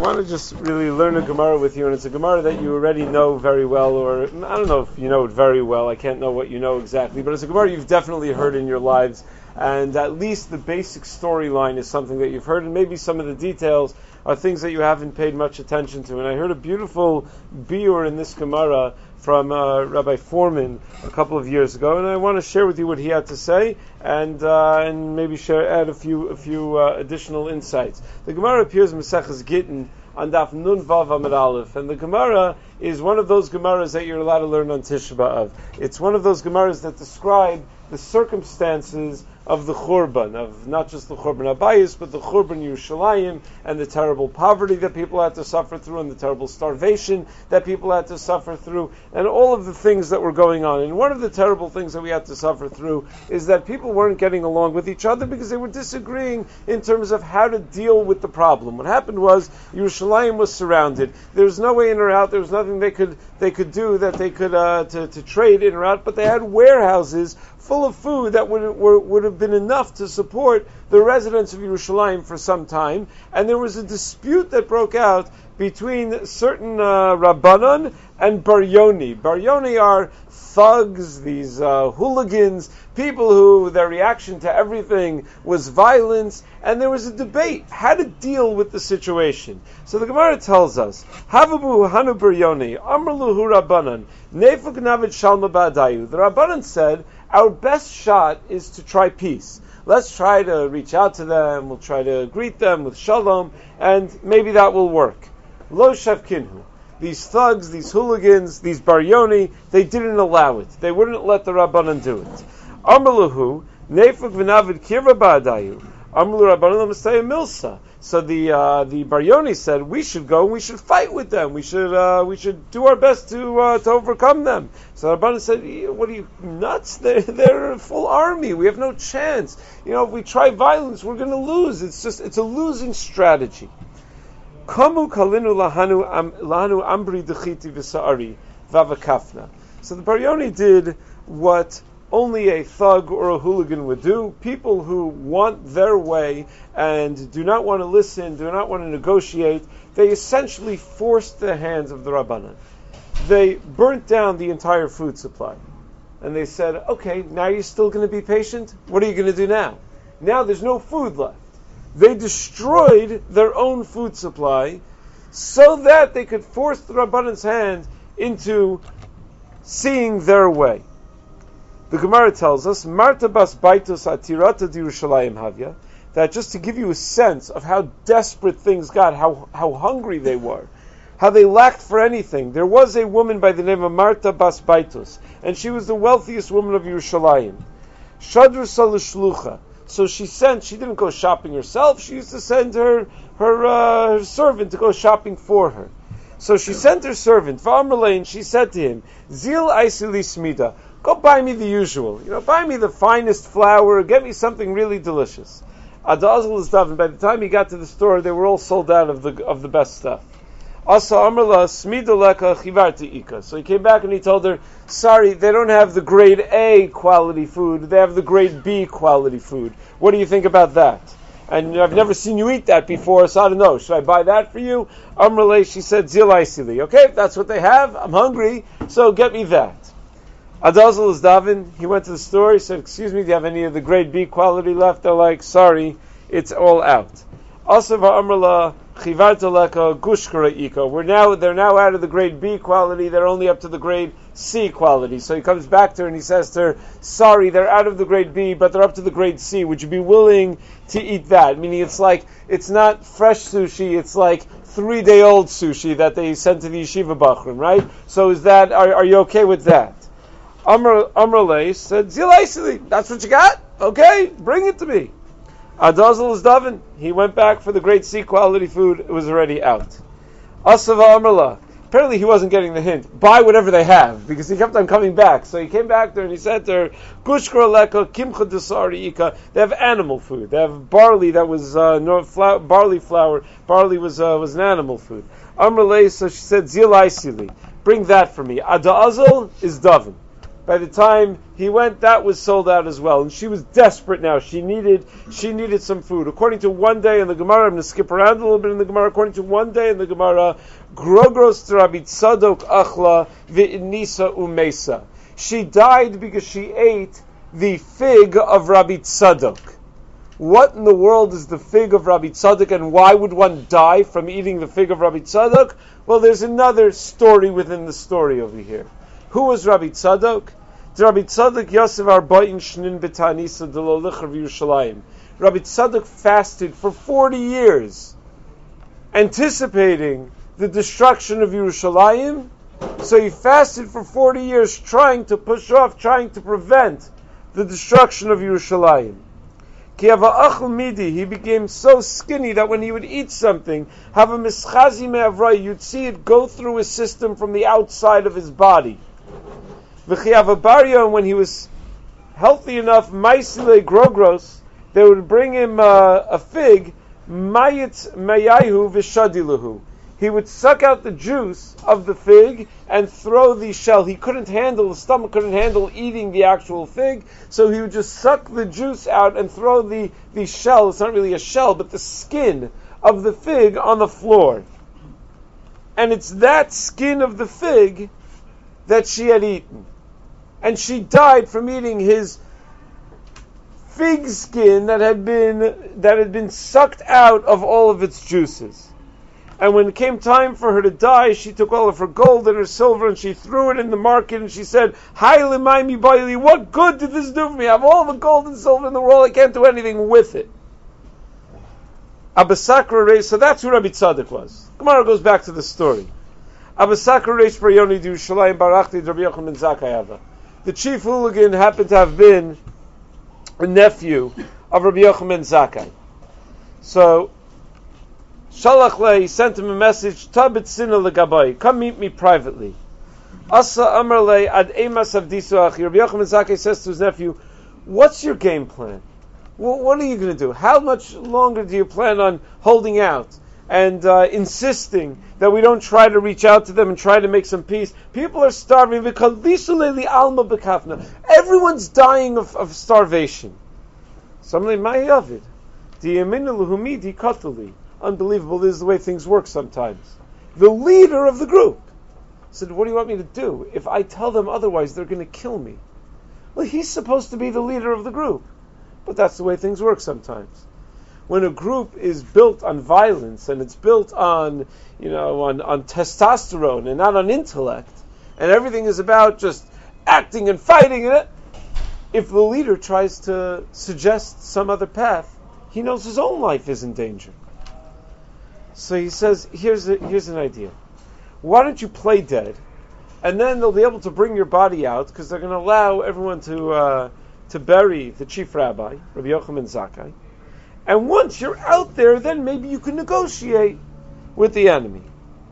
want to just really learn a Gemara with you, and it's a Gemara that you already know very well, or I don't know if you know it very well. I can't know what you know exactly, but it's a Gemara you've definitely heard in your lives, and at least the basic storyline is something that you've heard, and maybe some of the details are things that you haven't paid much attention to. And I heard a beautiful biur in this Gemara from Rabbi Foreman a couple of years ago, and I want to share with you what he had to say, and maybe add a few additional insights. The Gemara appears in Maseches Gittin on Daf Nun Vav Amud Aleph, and the Gemara is one of those Gemaras that you're allowed to learn on Tisha B'Av. It's one of those Gemaras that describe the circumstances of the Churban, of not just the Churban Abayis, but the Churban Yerushalayim, and the terrible poverty that people had to suffer through, and the terrible starvation that people had to suffer through, and all of the things that were going on. And one of the terrible things that we had to suffer through is that people weren't getting along with each other because they were disagreeing in terms of how to deal with the problem. What happened was Yerushalayim was surrounded. There was no way in or out. There was nothing they could do that they could to trade in or out, but they had warehouses full of food that would have been enough to support the residents of Yerushalayim for some time. And there was a dispute that broke out between certain Rabbanon and Baryoni. Baryoni are thugs, these hooligans, people who their reaction to everything was violence, and there was a debate how to deal with the situation. So the Gemara tells us, Havabu Hanu Baryoni, Amrluhu Rabbanon, Nefuk Navid Shalma Ba'adayu. The Rabbanon said, our best shot is to try peace. Let's try to reach out to them, we'll try to greet them with shalom, and maybe that will work. Lo Shevkinhu. These thugs, these hooligans, these Baryoni, they didn't allow it. They wouldn't let the Rabbanan do it. Amrluhu, Nefuk V'navid Kirva Ba'adayu. Amrlu Rabbanan L'Mastaya Milsa. So the Baryoni said, we should go and we should fight with them. We should do our best to overcome them. So Rabbanan said, what are you, nuts? They're a full army. We have no chance. If we try violence, we're going to lose. It's a losing strategy. Kamu kalinu lahanu ambri dechiti v'sa'ari vavakafna. So the Baryoni did what only a thug or a hooligan would do. People who want their way and do not want to listen, do not want to negotiate, they essentially forced the hands of the Rabbanan. They burnt down the entire food supply. And they said, okay, now you're still going to be patient? What are you going to do now? Now there's no food left. They destroyed their own food supply so that they could force the Rabbanan's hand into seeing their way. The Gemara tells us, Marta bas baitos atirata d'Yerushalayim havya, that just to give you a sense of how desperate things got, how hungry they were, how they lacked for anything. There was a woman by the name of Marta bas baitos, and she was the wealthiest woman of Yerushalayim. Shadru salishlucha. So she didn't go shopping herself, she used to send her servant to go shopping for her. So she sent her servant, V'amrlei, and she said to him, Zil aisili smida, go buy me the usual. Buy me the finest flour, get me something really delicious. Adazal is daven. By the time he got to the store, they were all sold out of the best stuff. Asa amrla smida leka chivarti ika. So he came back and he told her, sorry, they don't have the grade A quality food, they have the grade B quality food. What do you think about that? And I've never seen you eat that before, so I don't know. Should I buy that for you? Amrle, she said, Zil aisili. Okay, if that's what they have, I'm hungry, so get me that. Adazal is davin. He went to the store, he said, excuse me, do you have any of the grade B quality left? They're like, sorry, it's all out. Asava amrla chivarta leka gushkara ika. They're now out of the grade B quality, they're only up to the grade C quality. So he comes back to her and he says to her, sorry, they're out of the grade B, but they're up to the grade C. Would you be willing to eat that? Meaning it's not fresh sushi, it's like 3-day-old sushi that they sent to the yeshiva bachrim, right? So are you okay with that? Amrle said, Zilaisili, that's what you got? Okay, bring it to me. Adazal is davin. He went back for the grade C quality food. It was already out. Asava Amrla. Apparently he wasn't getting the hint. Buy whatever they have, because he kept on coming back. So he came back there and he said to her, Gushkra leka kimcha desari ika. They have animal food. They have barley that was barley flour. Barley was an animal food. Amrle, so she said, Zilaisili. Bring that for me. Adazal is davin. By the time he went, that was sold out as well. And she was desperate now. She needed some food. According to one day in the Gemara, I'm going to skip around a little bit in the Gemara. According to one day in the Gemara, Grogros Rabbi Tzadok Achla V'Nisa Umesa. She died because she ate the fig of Rabbi Tzadok. What in the world is the fig of Rabbi Tzadok, and why would one die from eating the fig of Rabbi Tzadok? Well, there's another story within the story over here. Who was Rabbi Tzadok? Rabbi Tzadok Yosef Arba'in Shnin B'Tanisa D'Lo Lichar V'Yerushalayim. Rabbi Tzadok fasted for 40 years, anticipating the destruction of Yerushalayim. So he fasted for 40 years, trying to push off, trying to prevent the destruction of Yerushalayim. He became so skinny that when he would eat something, have a mischazi me'avrai, you'd see it go through his system from the outside of his body. And when he was healthy enough, maisile grogros, they would bring him a fig, mayit mayahu v'shadilahu. He would suck out the juice of the fig and throw the shell. He couldn't handle, the stomach couldn't handle eating the actual fig, so he would just suck the juice out and throw the shell, it's not really a shell, but the skin of the fig on the floor. And it's that skin of the fig that she had eaten. And she died from eating his fig skin that had been sucked out of all of its juices. And when it came time for her to die, she took all of her gold and her silver and she threw it in the market and she said, "Hi l'maymi baili, what good did this do for me? I have all the gold and silver in the world, I can't do anything with it." Abasakra Reish, so that's who Rabbi Tzadok was. Gemara goes back to the story. Abasakra Reish Baryoni Yerushalayim Barachti Rabbi Yochanan ben Zakkai. The chief hooligan happened to have been a nephew of Rabbi Yochanan ben Zakkai. So Shalach le, sent him a message, Tabit Sina legabai, come meet me privately. Asa Amar le ad emas avdisu achi. Rabbi Yochanan ben Zakkai says to his nephew, what's your game plan? What are you going to do? How much longer do you plan on holding out and insisting that we don't try to reach out to them and try to make some peace? People are starving. Everyone's dying of starvation. Unbelievable, this is the way things work sometimes. The leader of the group said, what do you want me to do? If I tell them otherwise, they're going to kill me. Well, he's supposed to be the leader of the group. But that's the way things work sometimes. When a group is built on violence and it's built on testosterone and not on intellect, and everything is about just acting and fighting, if the leader tries to suggest some other path, he knows his own life is in danger. So he says, here's an idea. Why don't you play dead, and then they'll be able to bring your body out, because they're going to allow everyone to bury the chief rabbi, Rabbi Yochanan ben Zakkai. And once you're out there, then maybe you can negotiate with the enemy.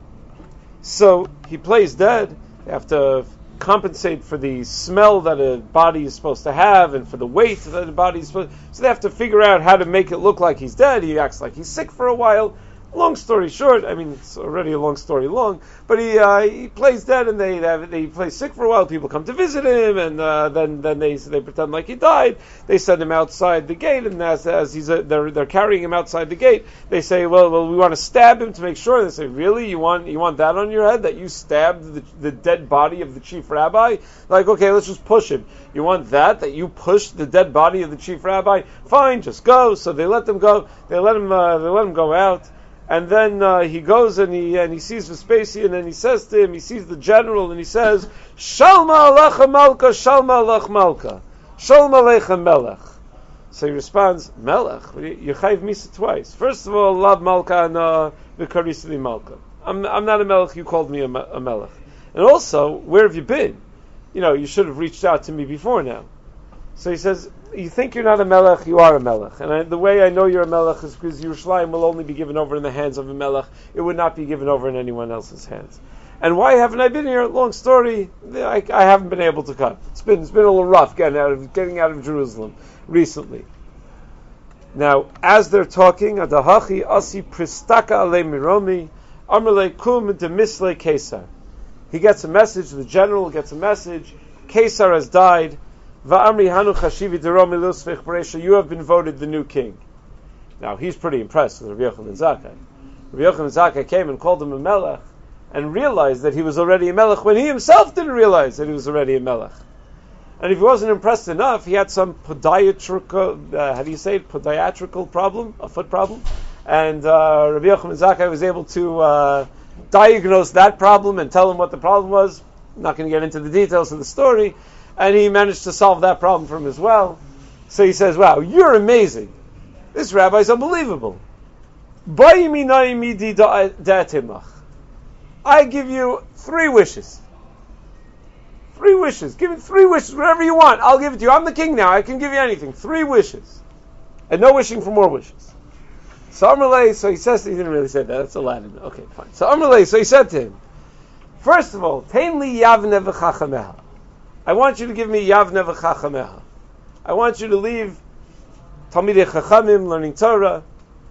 So he plays dead. They have to compensate for the smell that a body is supposed to have and for the weight that a body is supposed to. So they have to figure out how to make it look like he's dead. He acts like he's sick for a while. Long story short, I mean, it's already a long story long, but he plays dead, and they play sick for a while. People come to visit him, and then they pretend like he died. They send him outside the gate, and as they're carrying him outside the gate, they say, well, we want to stab him to make sure. They say, really, you want that on your head, that you stabbed the dead body of the chief rabbi? Like, okay, let's just push him. You want that you pushed the dead body of the chief rabbi? Fine, just go. So they let them go. They let him go out. And then he goes and he sees Vespasian, and he says to him, he sees the general, and he says, Shalma alecha malka, Shalma alech malka, Shalma alecha melech. So he responds, Melech? You chayv misa twice. First of all, love malka and v'karisli malka. I'm not a melech, you called me a melech. And also, where have you been? You should have reached out to me before now. So he says, you think you're not a melech, you are a melech. And the way I know you're a melech is because Yerushalayim will only be given over in the hands of a melech. It would not be given over in anyone else's hands. And why haven't I been here? Long story, I haven't been able to come. It's been a little rough getting out of Jerusalem recently. Now, as they're talking, Adahachi Asi Pristaka Ale Miromi Amrle Kum Demisle Kesar. He gets a message, the general gets a message, Caesar has died. Va'amri hanu chashivi dero milusvich b'reisha. You have been voted the new king. Now he's pretty impressed with Rabbi Yochanan Zakkai. Rabbi Yochanan Zakkai came and called him a melech, and realized that he was already a melech when he himself didn't realize that he was already a melech. And if he wasn't impressed enough, he had some podiatrical problem, a foot problem, and Rabbi Yochanan Zakkai was able to diagnose that problem and tell him what the problem was. I'm not going to get into the details of the story, and he managed to solve that problem for him as well. So he says, wow, you're amazing. This rabbi is unbelievable. I give you 3 wishes. 3 wishes. Give me 3 wishes, whatever you want. I'll give it to you. I'm the king now. I can give you anything. 3 wishes. And no wishing for more wishes. So Amrullah, so he says, he didn't really say that. That's Aladdin. Okay, fine. So Amrullah, so he said to him, first of all, Tein li yavne v'chachameha. I want you to give me yavne v'chachameha. I want you to leave Talmidei Chachamim, learning Torah.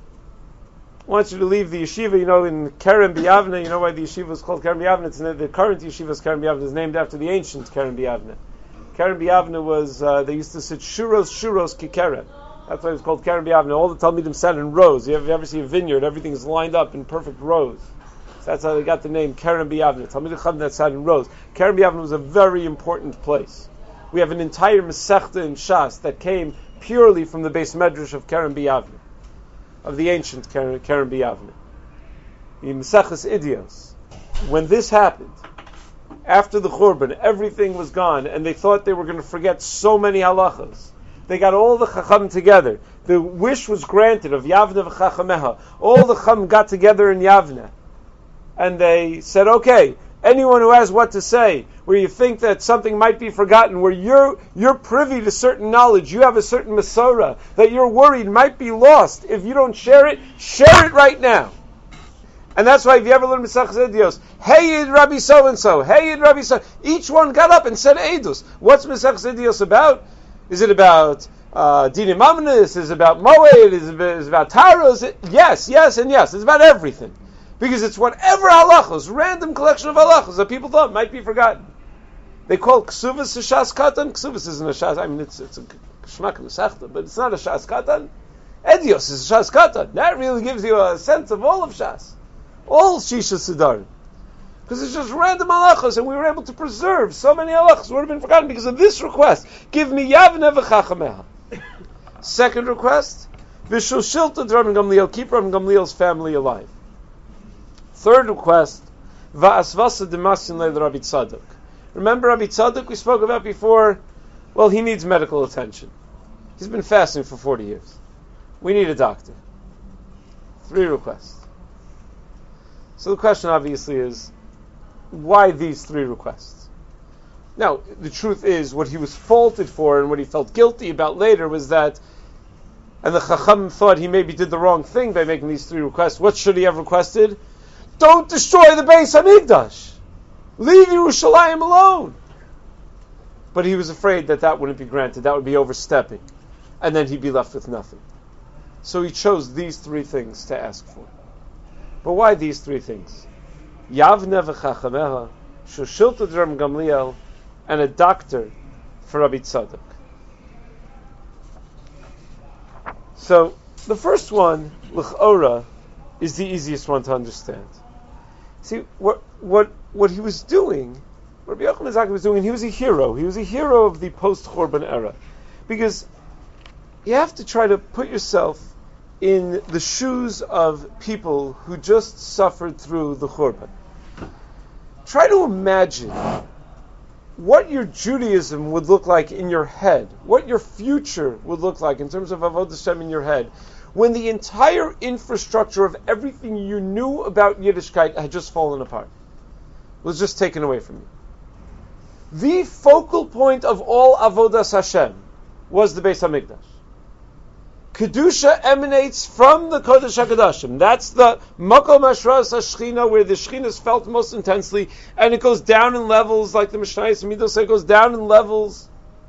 I want you to leave the yeshiva, in Kerem B'Yavne. You know why the yeshiva is called Kerem B'Yavne? It's the current yeshiva's Kerem B'Yavne is named after the ancient Kerem B'Yavne. Kerem B'Yavne was, they used to sit shuros kikerem. That's why it was called Kerem B'Yavne. All the Talmidim sat in rows. You ever see a vineyard, everything's lined up in perfect rows. So that's how they got the name Kerem B'Yavne. Talmidei Chacham that sat in rows. Kerem B'Yavne was a very important place. We have an entire Masechta in Shas that came purely from the Beis Medrash of Kerem B'Yavne, of the ancient Kerem B'Yavne. The Maseches Idios. When this happened, after the Churban, everything was gone, and they thought they were going to forget so many halachas. They got all the Chacham together. The wish was granted of Yavne v'Chachameha. All the Chacham got together in Yavne. And they said, okay, anyone who has what to say, where you think that something might be forgotten, where you're privy to certain knowledge, you have a certain Masorah, that you're worried might be lost if you don't share it right now. And that's why if you ever learn Maseches Idios, hey Yid Rabbi so-and-so, hey Yid Rabbi so, each one got up and said Eidus. What's Maseches Idios about? Is it about Dinim Amnis? Is it about Moed? Is it about Tara? Yes, and yes. It's about everything. Because it's whatever halachos, random collection of halachos that people thought might be forgotten. They call Ksuvas a Shas Katan. Ksuvas isn't a Shas, it's a Shmak Mesachta, but it's not a Shas Katan. Edios is a Shas Katan. That really gives you a sense of all of Shas. All Shisha Siddharim. Because it's just random halachos, and we were able to preserve so many halachos that would have been forgotten because of this request. Give me Yavne v'Chachameha. Second request, V'shushilta Rabbi Gamliel, keep Rabbi Gamliel's family alive. Third request, Va'asvasa Demasin Leil Rabbi Tzadok. Remember Rabbi Tzadok we spoke about before? Well, he needs medical attention. He's been fasting for 40 years. We need a doctor. 3 requests. So the question obviously is, why these 3 requests? Now, the truth is, what he was faulted for and what he felt guilty about later was that, and the Chacham thought he maybe did the wrong thing by making these 3 requests. What should he have requested? Don't destroy the Beis Hamikdash. Leave Yerushalayim alone. But he was afraid that wouldn't be granted. That would be overstepping. And then he'd be left with nothing. So he chose these 3 things to ask for. But why these 3 things? Yavne v'Chachameha, Shushilta Rabbi Gamliel, and a doctor for Rabbi Tzadok. So the first one, L'chora, is the easiest one to understand. See, what he was doing, what Rabbi Yochanan Zakkai was doing, he was a hero. He was a hero of the post-Churban era. Because you have to try to put yourself in the shoes of people who just suffered through the Churban. Try to imagine what your Judaism would look like in your head, what your future would look like in terms of Avodas Hashem in your head, when the entire infrastructure of everything you knew about Yiddishkeit had just fallen apart, was just taken away from you. The focal point of all Avodas Hashem was the Beis Hamikdash. Kedusha emanates from the Kodesh HaKadoshim. That's the Makom Hashras HaShechina, where the Shechina is felt most intensely, and it goes down in levels, like the Mishnayos Midos say, it goes down in levels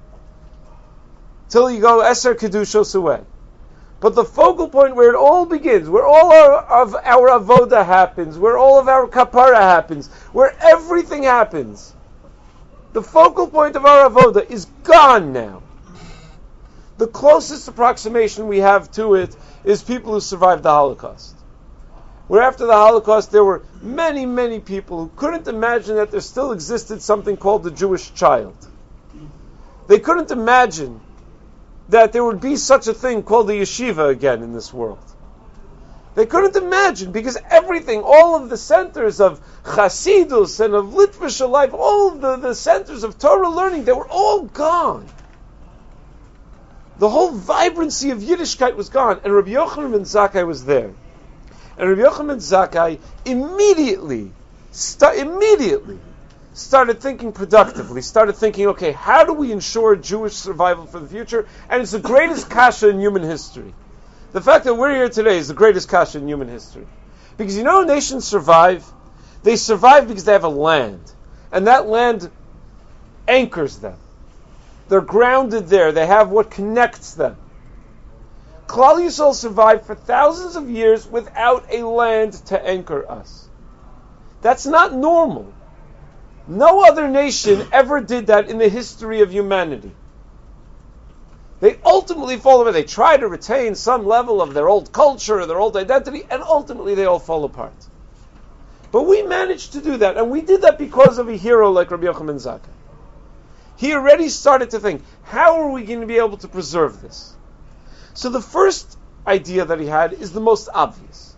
till you go Eser Kedushos away. But the focal point where it all begins, where all of our avoda happens, where all of our kapara happens, where everything happens, The focal point of our avoda is gone now. The closest approximation we have to it is people who survived the Holocaust. Where after the Holocaust there were many, many people who couldn't imagine that there still existed something called the Jewish child. They couldn't imagine that there would be such a thing called the yeshiva again in this world. They couldn't imagine, because everything, all of the centers of Chasidus and of Litvish life, all of the centers of Torah learning, they were all gone. The whole vibrancy of Yiddishkeit was gone, and Rabbi Yochanan ben Zakkai was there. And Rabbi Yochanan ben Zakkai immediately started thinking productively, started thinking, okay, how do we ensure Jewish survival for the future? And it's the greatest kasha in human history. The fact that we're here today is the greatest kasha in human history. Because you know nations survive? They survive because they have a land. And that land anchors them. They're grounded there. They have what connects them. Klal Yisrael survived for thousands of years without a land to anchor us. That's not normal. No other nation ever did that in the history of humanity. They ultimately fall apart. They try to retain some level of their old culture, their old identity, and ultimately they all fall apart. But we managed to do that, and we did that because of a hero like Rabbi Yochanan ben Zakkai. He already started to think, how are we going to be able to preserve this? So the first idea that he had is the most obvious.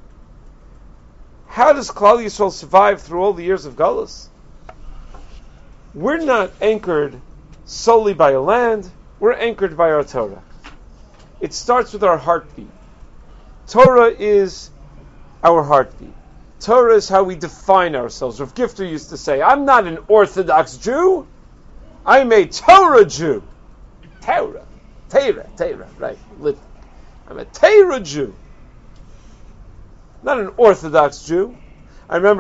How does Klal Yisrael survive through all the years of Galus? We're not anchored solely by a land. We're anchored by our Torah. It starts with our heartbeat. Torah is our heartbeat. Torah is how we define ourselves. Rav Gifter used to say, I'm not an Orthodox Jew. I'm a Torah Jew. Torah, right. I'm a Torah Jew. Not an Orthodox Jew. I remember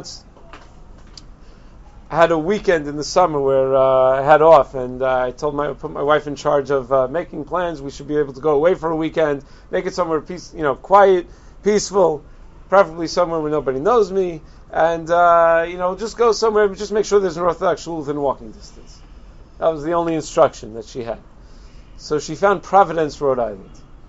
I had a weekend in the summer where I had off, and I put my wife in charge of making plans. We should be able to go away for a weekend, make it somewhere quiet, peaceful, preferably somewhere where nobody knows me, and just go somewhere, just make sure there's an Orthodox shul within walking distance. That was the only instruction that she had. So she found Providence, Rhode Island.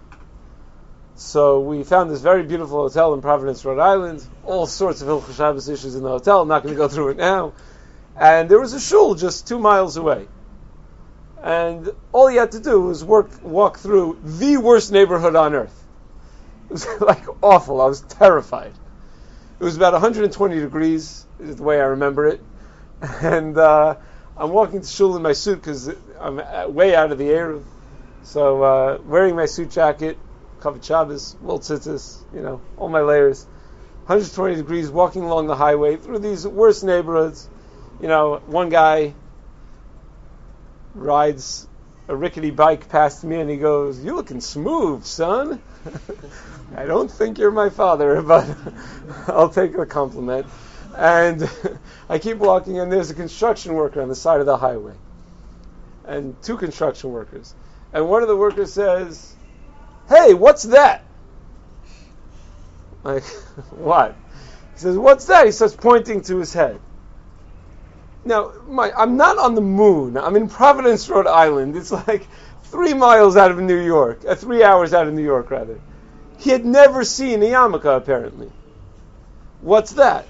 So we found this very beautiful hotel in Providence, Rhode Island. All sorts of Hilchos Shabbos issues in the hotel. I'm not going to go through it now. And there was a shul just 2 miles away. And all he had to do was walk through the worst neighborhood on earth. It was awful. I was terrified. It was about 120 degrees, is the way I remember it. And I'm walking to shul in my suit because I'm way out of the air. So wearing my suit jacket, Kavod Shabbos, Wol Tzitzis, all my layers. 120 degrees, walking along the highway through these worst neighborhoods. One guy rides a rickety bike past me and he goes, "You looking smooth, son." I don't think you're my father, but I'll take the compliment. And I keep walking, and there's a construction worker on the side of the highway. And 2 construction workers. And one of the workers says, "Hey, what's that?" Like, what? He says, "What's that?" He starts pointing to his head. Now, I'm not on the moon. I'm in Providence, Rhode Island. It's 3 miles out of New York. 3 hours out of New York, rather. He had never seen a yarmulke, apparently. "What's that?"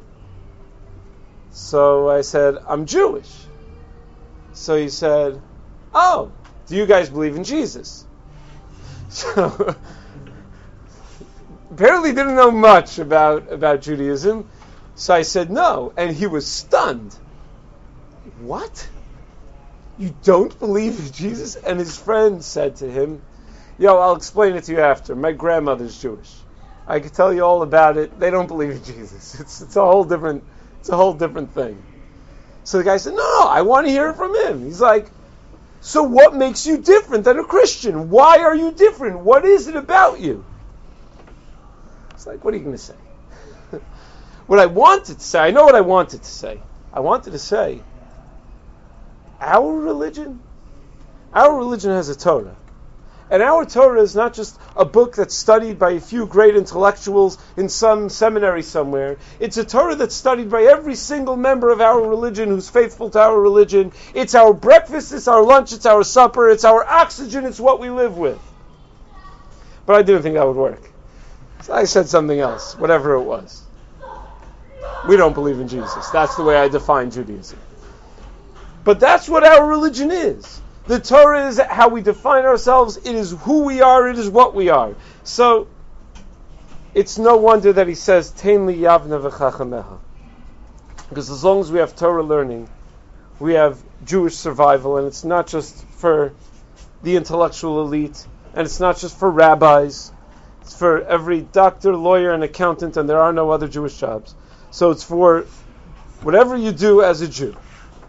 So I said, "I'm Jewish." So he said, "Oh, do you guys believe in Jesus?" So apparently didn't know much about Judaism. So I said no, and he was stunned. "What? You don't believe in Jesus?" And his friend said to him, "I'll explain it to you after. My grandmother's Jewish. I could tell you all about it. They don't believe in Jesus. It's a whole different thing." So the guy said, No, I want to hear it from him. He's like, "So what makes you different than a Christian? Why are you different? What is it about you?" It's like, what are you going to say? What I wanted to say, I know what I wanted to say. I wanted to say, our religion has a Torah. And our Torah is not just a book that's studied by a few great intellectuals in some seminary somewhere. It's a Torah that's studied by every single member of our religion who's faithful to our religion. It's our breakfast, it's our lunch, it's our supper, it's our oxygen, it's what we live with. But I didn't think that would work. So I said something else, whatever it was. We don't believe in Jesus. That's the way I define Judaism. But that's what our religion is. The Torah is how we define ourselves. It is who we are. It is what we are. So, it's no wonder that he says, Tein li yavne v'chachameha. Because as long as we have Torah learning, we have Jewish survival, and it's not just for the intellectual elite, and it's not just for rabbis. It's for every doctor, lawyer, and accountant, and there are no other Jewish jobs. So it's for whatever you do as a Jew.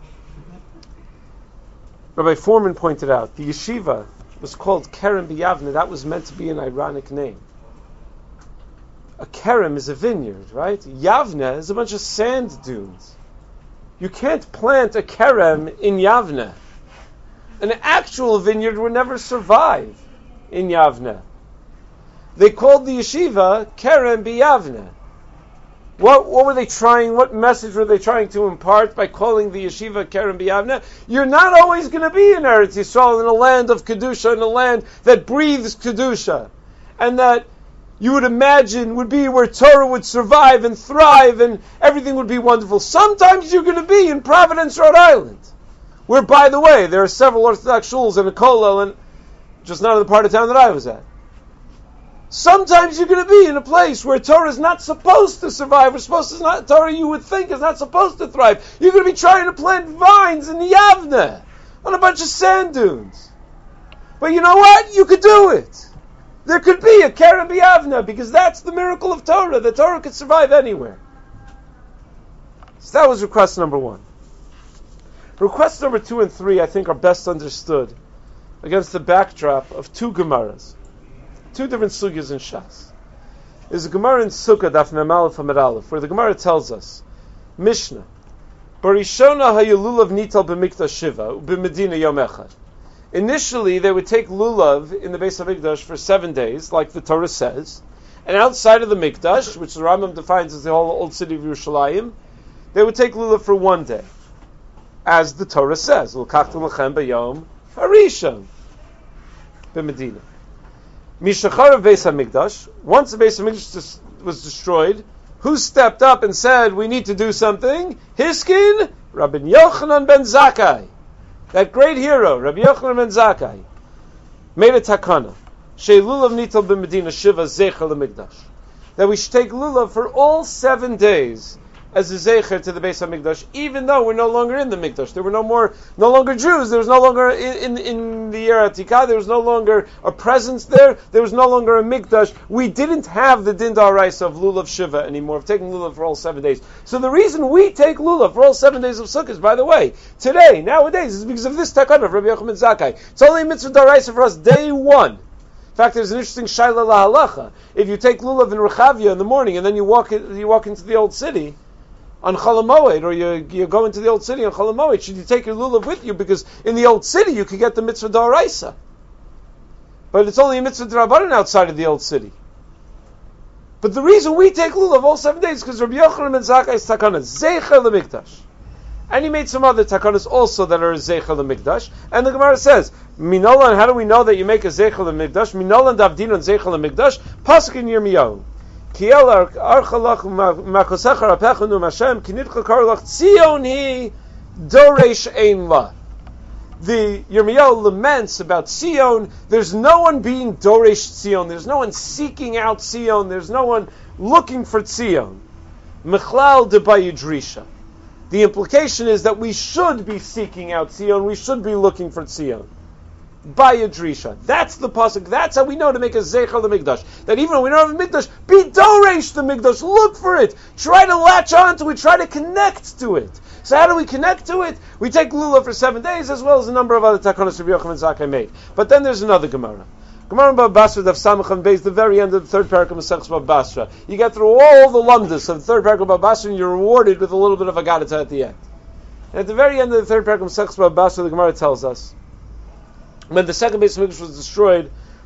Rabbi Foreman pointed out, the yeshiva was called Kerem B'Yavne. That was meant to be an ironic name. A kerem is a vineyard, right? Yavne is a bunch of sand dunes. You can't plant a kerem in Yavne. An actual vineyard would never survive in Yavne. They called the yeshiva Kerem B'Yavne. What were they trying? What message were they trying to impart by calling the yeshiva Kerem B'Yavne? You're not always going to be in Eretz Yisrael, in a land of kedusha, in a land that breathes kedusha, and that you would imagine would be where Torah would survive and thrive, and everything would be wonderful. Sometimes you're going to be in Providence, Rhode Island, where, by the way, there are several Orthodox shuls and a kollel, and just not in the part of town that I was at. Sometimes you're going to be in a place where Torah is not supposed to survive, Torah you would think is not supposed to thrive. You're going to be trying to plant vines in Yavne, on a bunch of sand dunes. But you know what? You could do it. There could be a Kerem B'Yavne, because that's the miracle of Torah. The Torah could survive anywhere. So that was request number 1. Requests number 2 and 3, I think, are best understood against the backdrop of 2 Gemaras. 2 different sugyas in Shas. There's a Gemara in Sukkah, Daf Mem Aleph Amud Aleph, where the Gemara tells us, Mishnah, Barishona hayululav nital b'mikdash shiva, b'medina yom echad. Initially, they would take lulav in the Beis HaMikdash for 7 days, like the Torah says, and outside of the Mikdash, which the Rambam defines as the whole old city of Yerushalayim, they would take lulav for 1 day, as the Torah says, L'kachtem lechem b'yom harishon, b'medina. Mishacharav Beis HaMikdash, once the Beis HaMikdash was destroyed, who stepped up and said, we need to do something? Hiskin, Rabbi Yochanan ben Zakkai. That great hero, Rabbi Yochanan ben Zakkai, made a takana. Shei lulav nital b'medina shiva zecher l'mikdash. That we should take lulav for all 7 days as a zecher to the Beis HaMikdash, even though we're no longer in the Mikdash. There were no longer Jews. There was no longer in the Yer Atikah. There was no longer a presence there. There was no longer a Mikdash. We didn't have the din d'oraisa of lulav shiva anymore, of taking lulav for all 7 days. So the reason we take lulav for all 7 days of Sukkot, by the way, today, nowadays, is because of this takana of Rabbi Yochanan ben Zakkai. It's only a mitzvah d'oraisa for us day 1. In fact, there's an interesting shaila lahalacha. If you take lulav in Rechavia in the morning and then you walk into the old city on Chol HaMoed, or you go into the old city on Chol HaMoed, should you take your lulav with you? Because in the old city you could get the mitzvah d'oraisa. But it's only a mitzvah d'rabbanan outside of the old city. But the reason we take lulav all 7 days is because Rabbi Yochanan ben Zakkai is takana, zecher l'mikdash. And he made some other takanas also that are zecher l'mikdash. And the Gemara says, Minolan, how do we know that you make a zecher l'mikdash? Minolan davdinon zecher l'mikdash, pasuk in Yirmiyahu. Kiel archalach makosecha rapecha nu Hashem kinitcha karlach Tzion hi doresh ein la. The Yirmiyahu laments about Tzion. There's no one being doresh Tzion. There's no one seeking out Tzion. There's no one looking for Tzion. Mechlal de bayidrisha. The implication is that we should be seeking out Tzion. We should be looking for Tzion. Bayadrisha. That's the pasuk. That's how we know to make a zecher l'mikdash. That even though we don't have a mikdash, be doresh the mikdash. Look for it. Try to latch on to it. Try to connect to it. So how do we connect to it? We take lulav for 7 days, as well as a number of other takanos Rabbi Yochanan ben Zakkai made. But then there's another Gemara. Gemara Bava Basra Daf Samach and Beis, the very end of the 3rd parak of Masechus Bava Basra. You get through all the lumdus of the 3rd parak of Bava Basra, and you're rewarded with a little bit of Agadata at the end. And at the very end of the 3rd parak of Masechus Bava Basra, the Gemara tells us, when the second Beis HaMikdash was destroyed,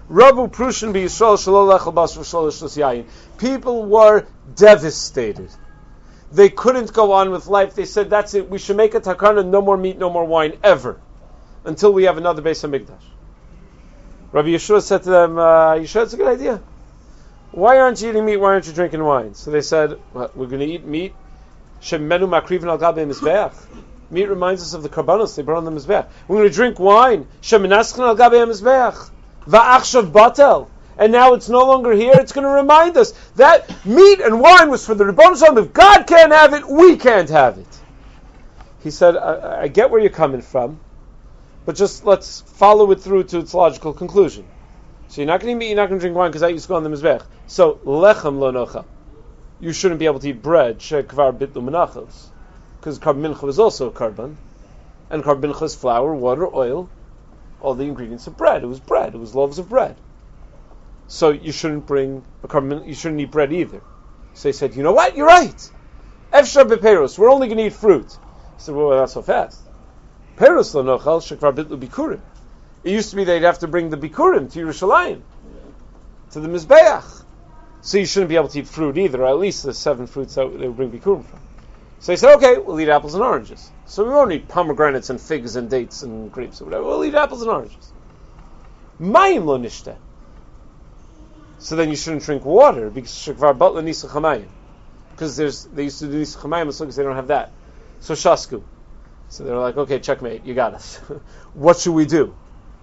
Rabu Prushin b'Yisrael shelo lechel basar v'shelo shlos yayin. People were devastated. They couldn't go on with life. They said, that's it. We should make a takana, no more meat, no more wine, ever, until we have another Beis HaMikdash. Rabbi Yeshua said to them, you sure it's a good idea? Why aren't you eating meat? Why aren't you drinking wine? So they said, well, we're going to eat meat. Shemenu makrivin al gabe mizbeach. Meat reminds us of the karbanos they brought on the mizbeach. We're going to drink wine. Shemenaschin al gabe mizbeach. Va'achshav batel. And now it's no longer here. It's going to remind us that meat and wine was for the Rebbeinu Shalom. If God can't have it, we can't have it. He said, I get where you're coming from, but just let's follow it through to its logical conclusion. So you're not going to eat meat, you're not going to drink wine because that used to go on the mizbech. So lechem lo nocha. You shouldn't be able to eat bread shekvar bitlu menachos, because karban mincha is also a karban, and karban mincha is flour, water, oil, all the ingredients of bread. It was bread. It was loaves of bread. So you shouldn't bring a karban. You shouldn't eat bread either. So he said, you know what? You're right. Efshar beperos. We're only going to eat fruit. He said, well, not so fast. Peros lo nochal shekvar bitlu bikurim. It used to be they'd have to bring the bikurim to Yerushalayim, to the Mizbeach. So you shouldn't be able to eat fruit either, or at least the 7 fruits that they would bring bikurim from. So they said, okay, we'll eat apples and oranges. So we won't eat pomegranates and figs and dates and grapes or whatever. We'll eat apples and oranges. Mayim lo nishteh. So then you shouldn't drink water, because shekvar batla nisa chamayim. Because they used to do nisa chamayim, because they don't have that. So shasku. So they're like, okay, checkmate, you got us. What should we do?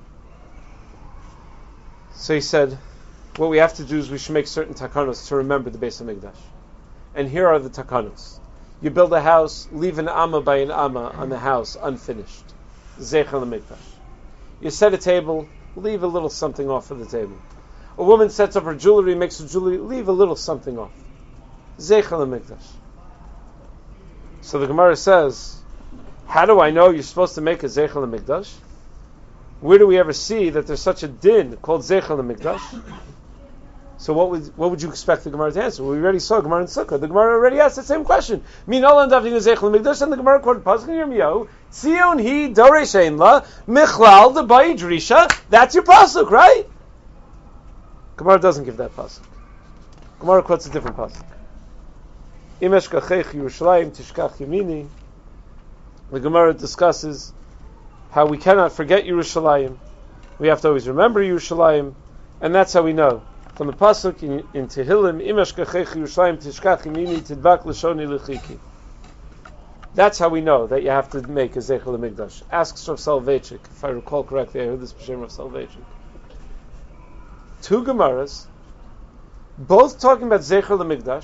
So he said, what we have to do is we should make certain takanos to remember the Beis HaMikdash. And here are the takanos. You build a house, leave an amma by an amma on the house unfinished. Zecher l'mikdash. You set a table, leave a little something off of the table. A woman sets up her jewelry, makes her jewelry, leave a little something off. Zecher l'mikdash. So the Gemara says, how do I know you're supposed to make a Zecher l'mikdash? Where do we ever see that there's such a din called Zecher l'mikdash? So what would you expect the Gemara to answer? Well, we already saw Gemara in Sukkah. The Gemara already asked the same question. Min olam davdin Zecher l'mikdash, and the Gemara quoted Pasuk in Yirmiyahu, Tzion hi doresh ein la michlal debai drisha. That's your pasuk, right? Gemara doesn't give that pasuk. Gemara quotes a different pasuk. Im eshkachech Yerushalayim tishkach yamini. The Gemara discusses how we cannot forget Yerushalayim. We have to always remember Yerushalayim, and that's how we know. From the pasuk in Tehillim, Im eshkachech Yerushalayim tishkach yamini tidbak lashoni lechiki. That's how we know that you have to make a Zecher l'mikdash. Asks Rav Soloveitchik, if I recall correctly, I heard this b'shem Rav Soloveitchik. 2 Gemaras, both talking about Zecher l'mikdash.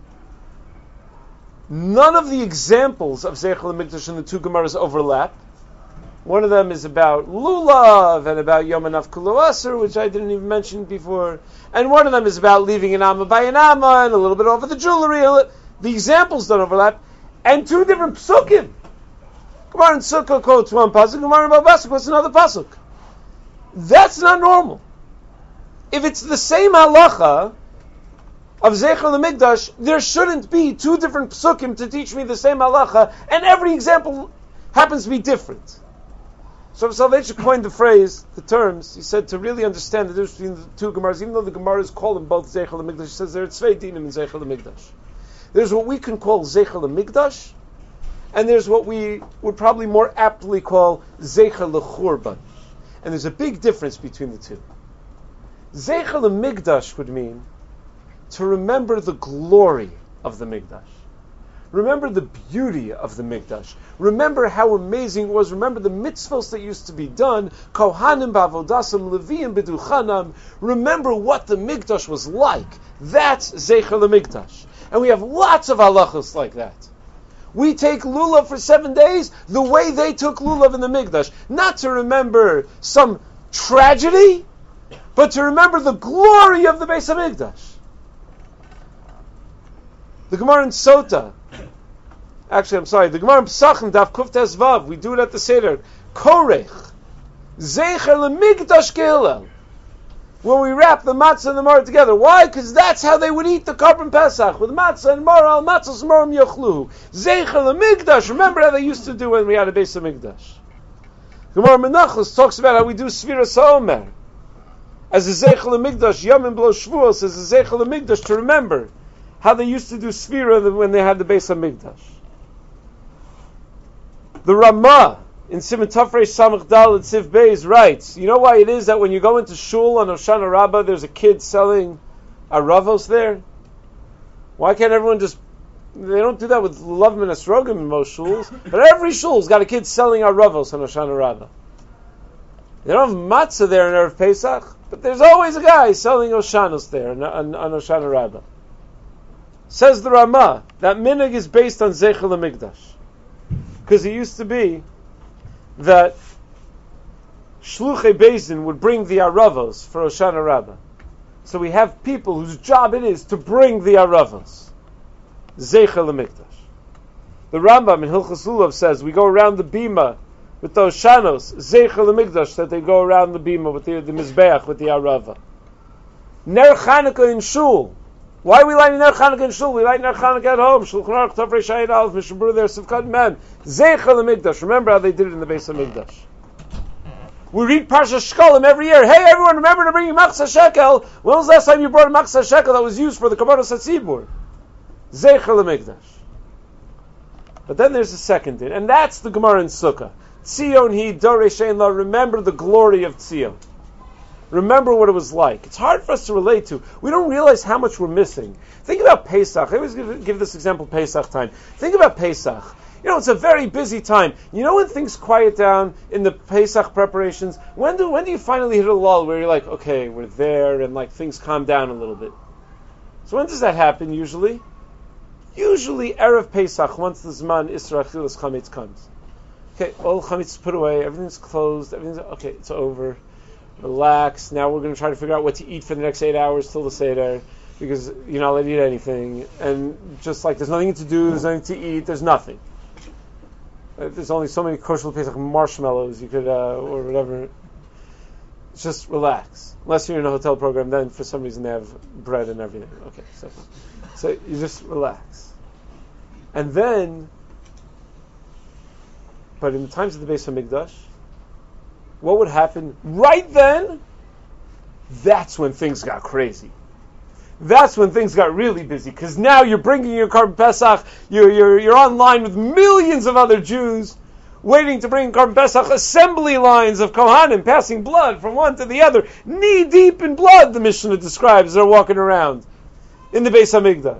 None of the examples of Zecher l'mikdash in the 2 Gemaras overlap. One of them is about Lulav and about Yom Hanaf Kulo Aser, which I didn't even mention before. And one of them is about leaving an Amma by an Amma and a little bit over the jewelry. The examples don't overlap. And 2 different psukim. Gemara in Sukkah quotes one pasuk, Gemara in Babasuk quotes another pasuk. That's not normal. If it's the same halacha of Zecher l'mikdash, there shouldn't be 2 different psukim to teach me the same halacha, and every example happens to be different. So Soloveitchik coined the phrase, the terms. He said to really understand the difference between the 2 Gemaras, even though the Gemaras call them both Zecher l'mikdash, he says there are tzvei dinim in Zecher l'mikdash. There's what we can call Zecher l'mikdash, and there's what we would probably more aptly call Zecher l'churban. And there's a big difference between the two. Zecher l'mikdash would mean to remember the glory of the Mikdash. Remember the beauty of the Mikdash. Remember how amazing it was. Remember the mitzvos that used to be done. Kohanim b'avodasam, Leviim b'duchanam. Remember what the Mikdash was like. That's Zecher l'mikdash. And we have lots of halachos like that. We take lulav for 7 days the way they took lulav in the Mikdash. Not to remember some tragedy, but to remember the glory of the Beis HaMikdash. The Gemara in Sota, the Gemara in Pesachim, Daf Kuf Tes Vav, we do it at the Seder. Korech, Zecher l'mikdash kehillel. When we wrap the matzah and the maror together. Why? Because that's how they would eat the Karban Pesach, with matzah and maror, al matzah s'morim yochlu. Zecher l'mikdash, remember how they used to do when we had a Beis HaMikdash. Gemara Menachos talks about how we do Sfiras HaOmer. as a Zeichel HaMikdash, Yom Below Shavuos, as a Zeichel HaMikdash, to remember how they used to do Sfira when they had the Beis HaMikdash. The Ramah in Siman Tafrei Samach Dalet Siv Beis writes, you know why it is that when you go into Shul on Hoshana Rabbah, there's a kid selling Aravos there? Why can't everyone just... They don't do that with Love and Esrogim in most shuls, but every shul's got a kid selling Aravos on Hoshana Rabbah. They don't have matzah there in Erev Pesach, but there's always a guy selling Oshanos there on Hoshana Rabbah. Says the Ramah, that minhag is based on Zeichel HaMikdash. Because it used to be that Shluchei Beis would bring the Aravos for Hoshana Rabbah. So we have people whose job it is to bring the Aravos. Zeichel HaMikdash. The Rambam in Hilchos Lulav says we go around the bima with the Oshanos, Zeichel HaMikdash, that they go around the bima with the Mizbeach, with the Arava. Ner Chanukah in Shul. Why are we lighting Ner Chanukah in Shul? We light Ner Chanukah at home. Shulchan Aruch Tafrei Shayin Aleph, Mishabur there, Sivkat Mem. Zeichel HaMikdash. Remember how they did it in the Beis HaMikdash. We read Parsha Shkolim every year. Hey everyone, remember to bring your Machzah Shekel. When was the last time you brought a Machzah Shekel that was used for the Kabbalas HaTzibur? Zeichel HaMikdash. But then there's a second din, and that's the Gemara in Sukkah. Tzion hi dorei shein la. Remember the glory of Tzion. Remember what it was like. It's hard for us to relate to. We don't realize how much we're missing. Think about Pesach. I always give this example Pesach time. Think about Pesach. You know, it's a very busy time. You know when things quiet down in the Pesach preparations? When do you finally hit a lull where you're like, okay, we're there, and like things calm down a little bit? So when does that happen usually? Usually Erev Pesach, once the Zman Isra Achilas Chametz comes. Okay, all Chametz is put away, everything's closed, okay, it's over. Relax. Now we're going to try to figure out what to eat for the next 8 hours till the Seder, because you're not allowed to eat anything. And just like there's nothing to do, there's nothing to eat, there's nothing. There's only so many kosher Pesach marshmallows you could, or whatever. Just relax. Unless you're in a hotel program, then for some reason they have bread and everything. Okay, so you just relax. And then, but in the times of the Beis HaMikdash, what would happen right then? That's when things got crazy. That's when things got really busy, because now you're bringing your Korban Pesach, you're online with millions of other Jews waiting to bring Korban Pesach, assembly lines of Kohanim passing blood from one to the other, knee deep in blood, the Mishnah describes, they're walking around in the Beis HaMikdash.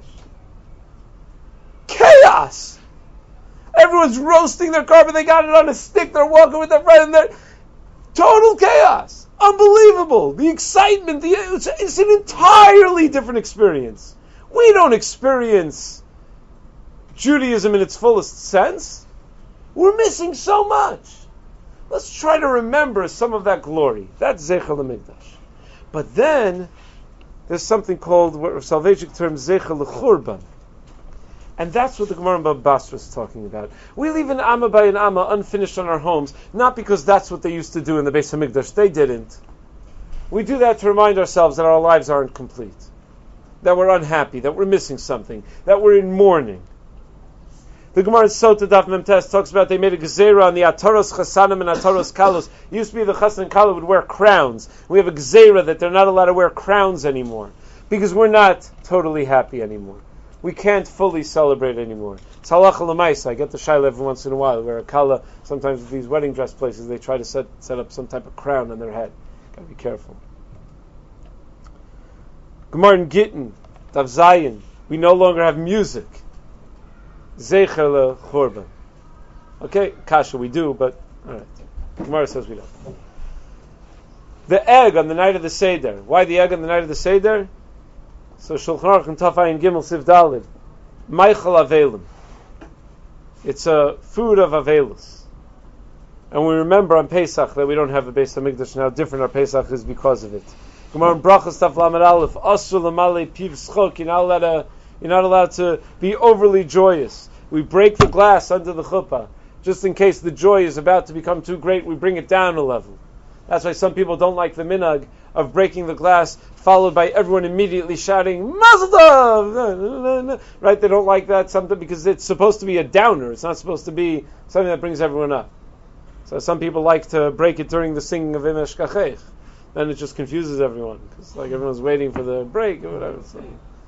Chaos! Everyone's roasting their korban, they got it on a stick, they're walking with their friend, and total chaos! Unbelievable! The excitement, it's an entirely different experience. We don't experience Judaism in its fullest sense. We're missing so much. Let's try to remember some of that glory. That's Zeichel HaMikdash. But then, there's something called, what Salvegic term, Zeichel HaChurban. And that's what the Gemara in Baba Basra is talking about. We leave an Amma by an Amma unfinished on our homes, not because that's what they used to do in the Beis HaMikdash. They didn't. We do that to remind ourselves that our lives aren't complete, that we're unhappy, that we're missing something, that we're in mourning. The Gemara in Sota Daf Mem Tes talks about they made a gezerah on the Ataros Chasanim and Ataros Kalos. It used to be the Chasan and Kala would wear crowns. We have a gezerah that they're not allowed to wear crowns anymore, because we're not totally happy anymore. We can't fully celebrate anymore. It's halacha l'maisa. I get the shaila every once in a while, where a kala, sometimes with these wedding dress places, they try to set up some type of crown on their head. Got to be careful. Gemara in Gittin, Daf Zayin. We no longer have music. Zeichel Churban. Okay, kasha we do, but all right. Gemara says we don't. The egg on the night of the Seder. Why the egg on the night of the Seder? So Shulchan Aruch and Tafayin Gimel Siv Dalid, Meichel Avelim. It's a food of Avelus. And we remember on Pesach that we don't have a Beis HaMikdash, and how different our Pesach is because of it. Gemara in Brachos Taf Lamed Aleph, Asur L'malei Piv Schok. You're not allowed to be overly joyous. We break the glass under the chuppah. Just in case the joy is about to become too great, we bring it down a level. That's why some people don't like the minhag of breaking the glass, followed by everyone immediately shouting, Mazel Tov! Right? They don't like that something because it's supposed to be a downer. It's not supposed to be something that brings everyone up. So some people like to break it during the singing of Im Eshkachech. then it just confuses everyone because like everyone's waiting for the break or whatever. So.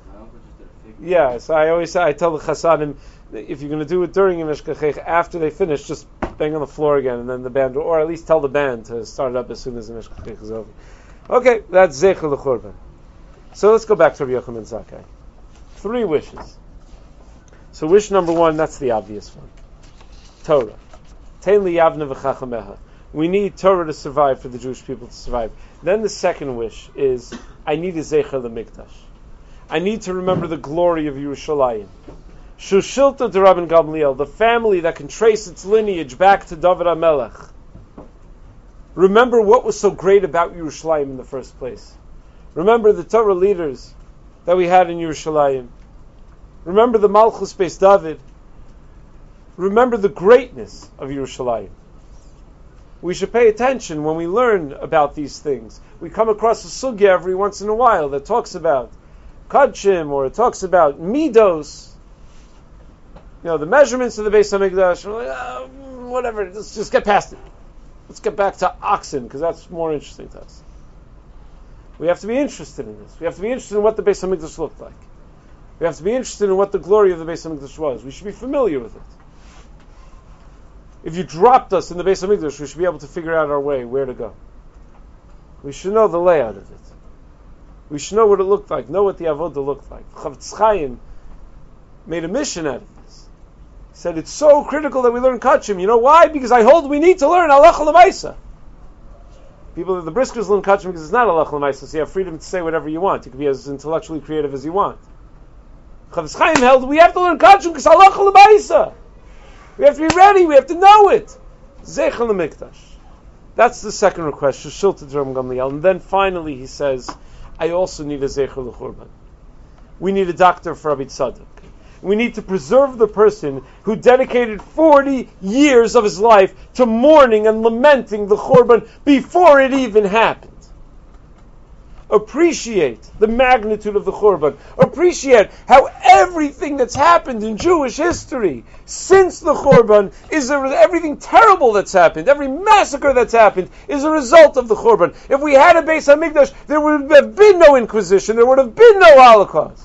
Yeah, so I always say, I tell the Chasadim, if you're going to do it during Yom HaShkachech, after they finish, just bang on the floor again, and then the band, or at least tell the band to start it up as soon as Yom HaShkachech is over. Okay, that's Zecher L'Churban. So let's go back to Rabbi Yochanan Zakkai. 3 wishes. So wish number 1, that's the obvious one. Torah. Tein li yavna v'chachameha. We need Torah to survive, for the Jewish people to survive. Then the second wish is, I need a Zecher L'Mikdash. I need to remember the glory of Yerushalayim. Shushilta to Rabban Gamliel, the family that can trace its lineage back to David HaMelech. Remember what was so great about Yerushalayim in the first place. Remember the Torah leaders that we had in Yerushalayim. Remember the Malchus Beis David. Remember the greatness of Yerushalayim. We should pay attention when we learn about these things. We come across a sugya every once in a while that talks about Kadshim, or it talks about Midos, the measurements of the Beis HaMikdash. We're like, whatever, let's just get past it. Let's get back to oxen, because that's more interesting to us. We have to be interested in this. We have to be interested in what the Beis HaMikdash looked like. We have to be interested in what the glory of the Beis HaMikdash was. We should be familiar with it. If you dropped us in the Beis HaMikdash, we should be able to figure out our way, where to go. We should know the layout of it. We should know what it looked like, know what the avodah looked like. Chavetz Chaim made a mission out of this. He said, it's so critical that we learn Kachim. You know why? Because I hold we need to learn Halacha L'Maisa. People of the Briskers learn Kachim because it's not Halacha L'Maisa, so you have freedom to say whatever you want. You can be as intellectually creative as you want. Chavetz Chaim held we have to learn Kachim because Halacha L'Maisa. We have to be ready, we have to know it. Zecher L'Mikdash. That's the second request, Sheshilta Rabban Gamliel. And then finally he says, I also need a Zecher L'Churban. We need a doctor for Rabbi Tzadok. We need to preserve the person who dedicated 40 years of his life to mourning and lamenting the Churban before it even happened. Appreciate the magnitude of the Churban. Appreciate how everything that's happened in Jewish history since the Churban is everything terrible that's happened. Every massacre that's happened is a result of the Churban. If we had a Beis HaMikdash, there would have been no Inquisition. There would have been no Holocaust.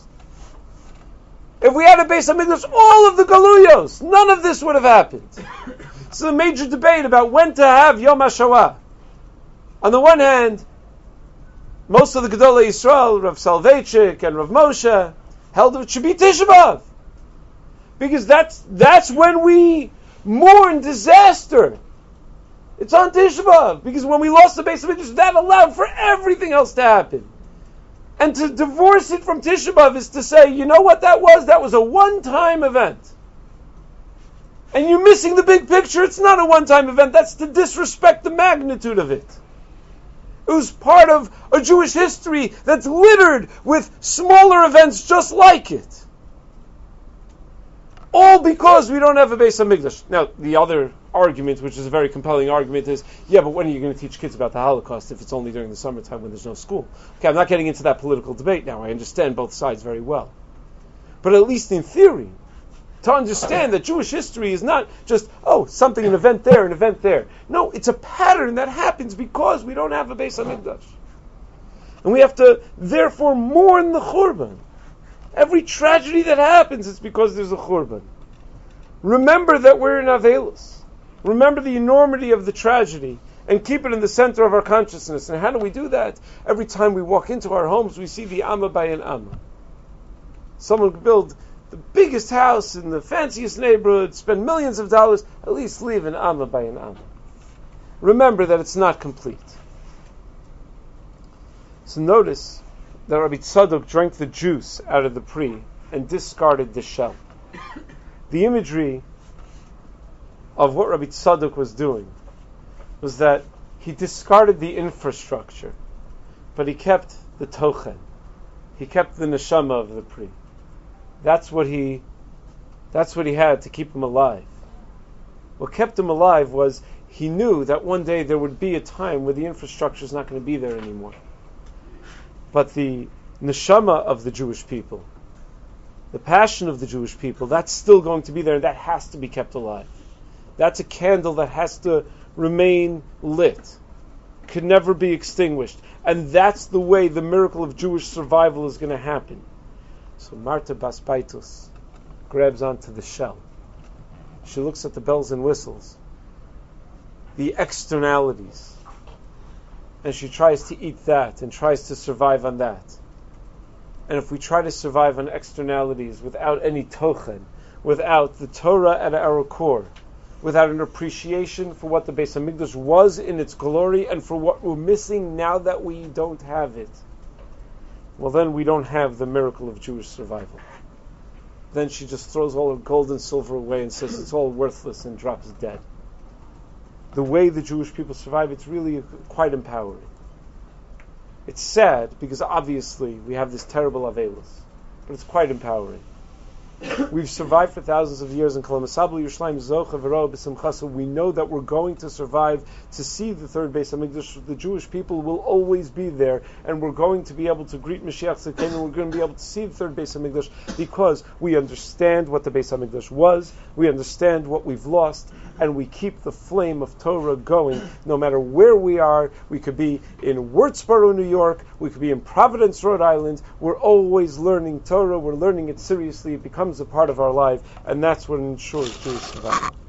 If we had a Beis HaMikdash, all of the Galuyos, none of this would have happened. It's a major debate about when to have Yom HaShoah. On the one hand, most of the Gedolei Yisrael, Rav Soloveitchik and Rav Moshe, held it should be Tisha B'Av. Because that's when we mourn disaster. It's on Tisha B'Av. Because when we lost the Beis HaMikdash, that allowed for everything else to happen. And to divorce it from Tisha B'Av is to say, you know what that was? That was a one-time event. And you're missing the big picture. It's not a one-time event. That's to disrespect the magnitude of it. It was part of a Jewish history that's littered with smaller events just like it. All because we don't have a Beis HaMikdash. Now, the other argument, which is a very compelling argument, is, yeah, but when are you going to teach kids about the Holocaust if it's only during the summertime when there's no school? Okay, I'm not getting into that political debate now. I understand both sides very well. But at least in theory, to understand that Jewish history is not just, something, an event there, an event there. No, it's a pattern that happens because we don't have a Beis HaMikdash. And we have to, therefore, mourn the Churban. Every tragedy that happens, it's because there's a Churban. Remember that we're in Avelos. Remember the enormity of the tragedy and keep it in the center of our consciousness. And how do we do that? Every time we walk into our homes, we see the Amma by an Amma. Someone could build the biggest house in the fanciest neighborhood, spend millions of dollars, at least leave an Amma by an Amma. Remember that it's not complete. So notice that Rabbi Tzadok drank the juice out of the pri and discarded the shell. The imagery of what Rabbi Tzadok was doing was that he discarded the infrastructure, but he kept the tochen. He kept the neshama of the pri. That's what he had to keep him alive. What kept him alive was he knew that one day there would be a time where the infrastructure is not going to be there anymore. But the neshama of the Jewish people, the passion of the Jewish people, that's still going to be there, and that has to be kept alive. That's a candle that has to remain lit. could never be extinguished. And that's the way the miracle of Jewish survival is going to happen. So Marta Bas Baitus grabs onto the shell. She looks at the bells and whistles, the externalities, and she tries to eat that and tries to survive on that. And if we try to survive on externalities without any tochen, without the Torah at our core, without an appreciation for what the Beis HaMikdash was in its glory and for what we're missing now that we don't have it, well then we don't have the miracle of Jewish survival. Then she just throws all her gold and silver away and says it's all worthless and drops dead. The way the Jewish people survive, it's really quite empowering. It's sad because obviously we have this terrible Avelis, but it's quite empowering. We've survived for thousands of years in Kolamasabli Yerushalayim Zocha V'Ro B'Simchasa. We know that we're going to survive to see the third Beis HaMikdash. The Jewish people will always be there, and we're going to be able to greet Mashiach Tzidkenu, and we're going to be able to see the third Beis HaMikdash because we understand what the Beis HaMikdash was, we understand what we've lost, and we keep the flame of Torah going no matter where we are. We could be in Wurtsboro, New York, we could be in Providence, Rhode Island. We're always learning Torah, we're learning it seriously, it becomes a part of our life, and that's what ensures Jewish survival.